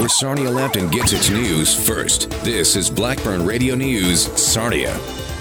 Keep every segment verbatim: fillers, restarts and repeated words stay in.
where Sarnia Lambton gets its news first. This is Blackburn Radio News, Sarnia.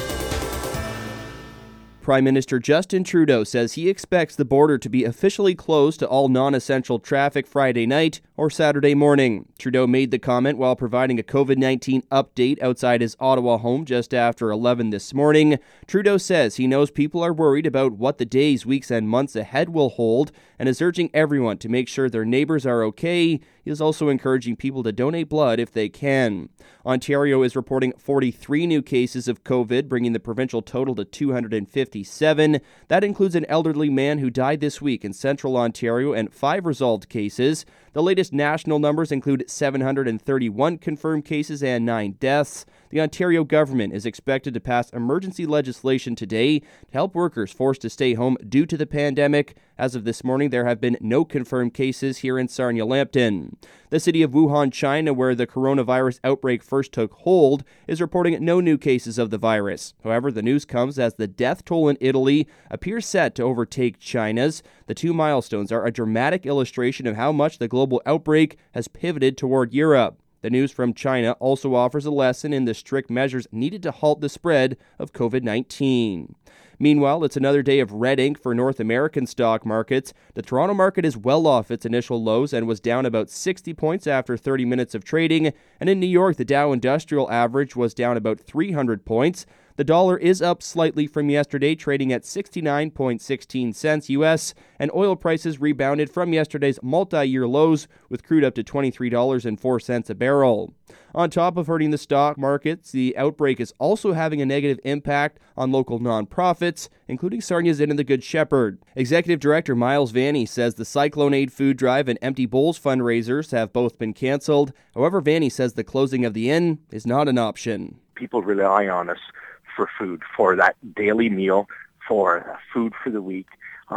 Prime Minister Justin Trudeau says he expects the border to be officially closed to all non-essential traffic Friday night or Saturday morning. Trudeau made the comment while providing a covid nineteen update outside his Ottawa home just after eleven this morning. Trudeau says he knows people are worried about what the days, weeks, and months ahead will hold and is urging everyone to make sure their neighbors are okay. He is also encouraging people to donate blood if they can. Ontario is reporting forty-three new cases of COVID, bringing the provincial total to two hundred fifty-seven. That includes an elderly man who died this week in central Ontario and five resolved cases. The latest national numbers include seven hundred thirty-one confirmed cases and nine deaths. The Ontario government is expected to pass emergency legislation today to help workers forced to stay home due to the pandemic. As of this morning, there have been no confirmed cases here in Sarnia Lambton. The city of Wuhan, China, where the coronavirus outbreak first took hold, is reporting no new cases of the virus. However, the news comes as the death toll in Italy appears set to overtake China's. The two milestones are a dramatic illustration of how much the global outbreak has pivoted toward Europe. The news from China also offers a lesson in the strict measures needed to halt the spread of covid nineteen. Meanwhile, it's another day of red ink for North American stock markets. The Toronto market is well off its initial lows and was down about sixty points after thirty minutes of trading. And in New York, the Dow Industrial Average was down about three hundred points. The dollar is up slightly from yesterday, trading at sixty-nine point one six cents U S, and oil prices rebounded from yesterday's multi-year lows, with crude up to twenty-three dollars and four cents a barrel. On top of hurting the stock markets, the outbreak is also having a negative impact on local nonprofits, including Sarnia's Inn and the Good Shepherd. Executive Director Miles Vanny says the Cyclone Aid food drive and Empty Bowls fundraisers have both been canceled. However, Vanny says the closing of the inn is not an option. People rely on us for food, for that daily meal, for food for the week.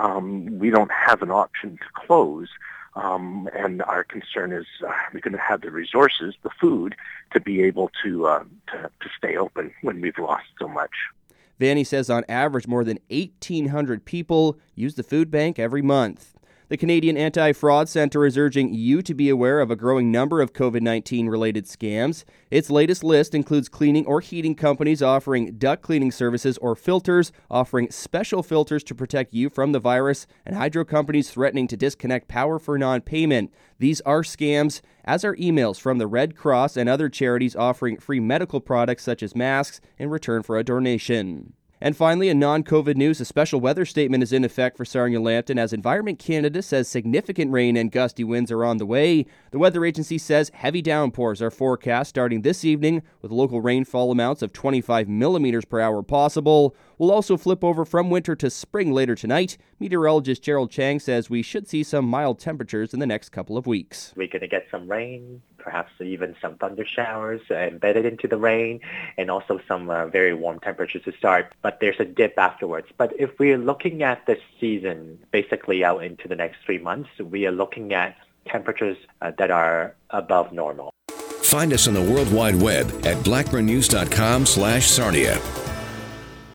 Um, we don't have an option to close. Um, and our concern is uh, we're going to have the resources, the food, to be able to, uh, to to stay open when we've lost so much. Vanny says on average more than eighteen hundred people use the food bank every month. The Canadian Anti-Fraud Centre is urging you to be aware of a growing number of covid nineteen related scams. Its latest list includes cleaning or heating companies offering duct cleaning services or filters, offering special filters to protect you from the virus, and hydro companies threatening to disconnect power for non-payment. These are scams, as are emails from the Red Cross and other charities offering free medical products such as masks in return for a donation. And finally, in non-COVID news, a special weather statement is in effect for Sarnia Lambton as Environment Canada says significant rain and gusty winds are on the way. The weather agency says heavy downpours are forecast starting this evening with local rainfall amounts of twenty-five millimeters per hour possible. We'll also flip over from winter to spring later tonight. Meteorologist Gerald Chang says we should see some mild temperatures in the next couple of weeks. We're going to get some rain, perhaps even some thunder showers embedded into the rain, and also some uh, very warm temperatures to start. But there's a dip afterwards. But if we're looking at this season, basically out into the next three months, we are looking at temperatures uh, that are above normal. Find us on the World Wide Web at blackburnnews dot com slash Sarnia.